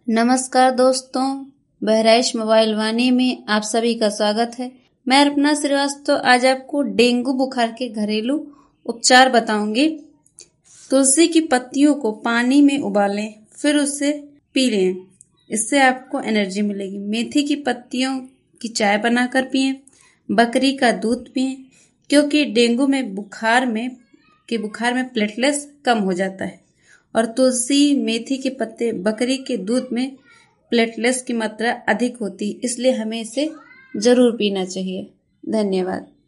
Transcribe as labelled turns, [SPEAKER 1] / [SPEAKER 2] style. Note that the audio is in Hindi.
[SPEAKER 1] नमस्कार दोस्तों, बहराइच मोबाइल वाणी में आप सभी का स्वागत है। मैं अर्पणा श्रीवास्तव आज आपको डेंगू बुखार के घरेलू उपचार बताऊंगी। तुलसी की पत्तियों को पानी में उबालें, फिर उसे पी लें। इससे आपको एनर्जी मिलेगी। मेथी की पत्तियों की चाय बनाकर पिएं। बकरी का दूध पिएं, क्योंकि डेंगू में बुखार में प्लेटलेट्स कम हो जाता है। और तुलसी, मेथी के पत्ते, बकरी के दूध में प्लेटलेट्स की मात्रा अधिक होती है, इसलिए हमें इसे जरूर पीना चाहिए। धन्यवाद।